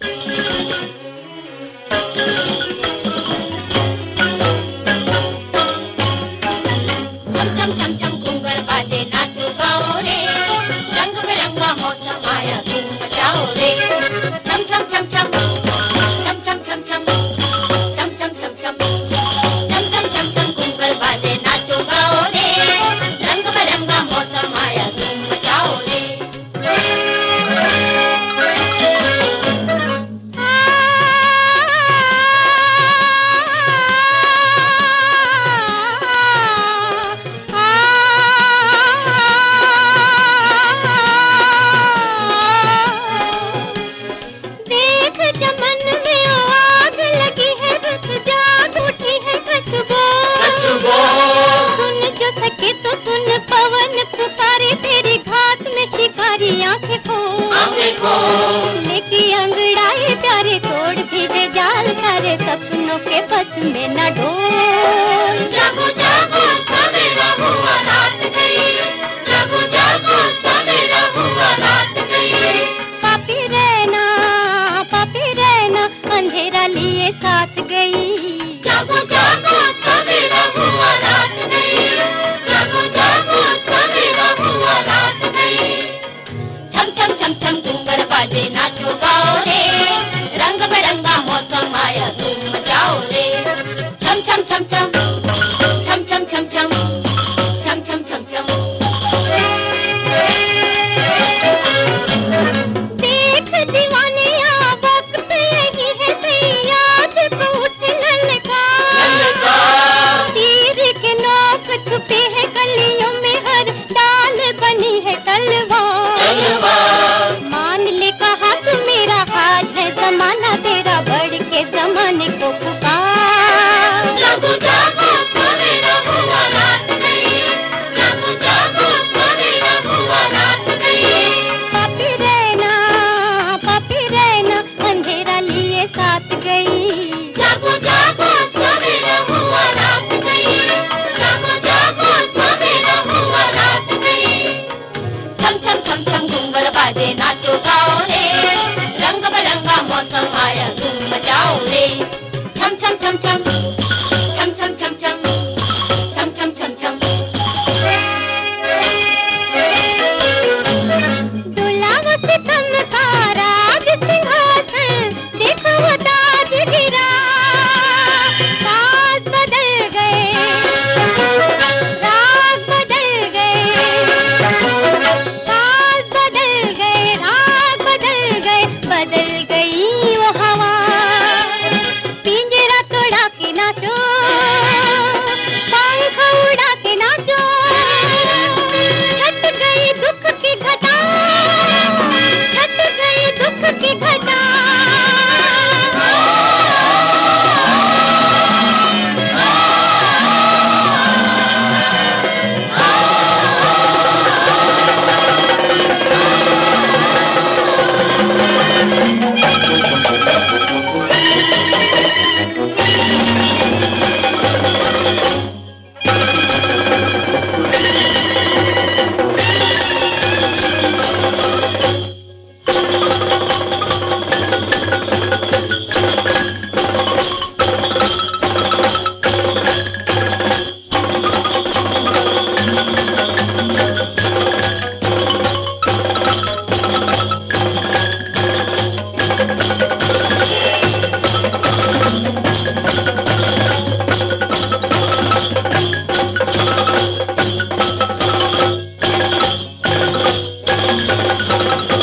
छम छम छम घूंघट बाजे नाचो गाओ रे, रंग बिरंगा मौसम आया धूम मचाओ रे। छम छम छम छम छम छम छम छम छम छम छम छम छम छम छम छम घूंघट बाजे नाचो गाओ रे, रंग बिरंगा मौसम आया धूम मचाओ रे। तो सुन पवन पुकारे तेरी घात में शिकारी आंखें खोल, लेके अंगड़ाए प्यारे तोड़ भेजे जाल सारे सपनों के बस में न ढोल। जागो जागो सवेरा हुआ रात गई, जागो जागो सवेरा हुआ रात गई। पापी रहना अंधेरा लिए साथ गई। जागो जागो सवेरा हुआ रात गई, जागो जागो सवेरा हुआ रात गई। छम छम छम छम घूंघट बाजे नाचो गाओ रे, रंग बिरंगा मौसम आया धूम मचाओ रे। छम छम छम छम छम छम छम छम छम छम छम छम। देख दीवाने वक्त यही है सही, याद को उठ ललका, तीर के नोक छुपे है कलियों में, हर डाल बनी है तलवार। मान ले कहा तू मेरा आज है जमाना तेरा, बढ़ के जमाने को पुकार। जागो जागो सवेरा हुआ रात गई, जागो जागो सवेरा हुआ रात गई। पापी रहना अंधेरा लिए साथ गई। जागो जागो सवेरा हुआ रात गई, जागो जागो सवेरा हुआ रात गई। छम छम छम छम घूंघट बाजे नाचो गाओ रे, रंग बिरंगा मौसम आया धूम मचाओ रे। छम छम छम छम छम छम छम छम छम छम छम छम। डोलाव सितम का राज सिंहासन, देखो वो ताज गिरा। साज बदल गए, राग बदल गए, साज बदल गए, राग बदल गए, बदल गई वो हवा। पिंजरा तोड़ा के नाचो, पंख उड़ा के नाचो, छट गई दुख की घटा, छट गई दुख की घटा। Thank you.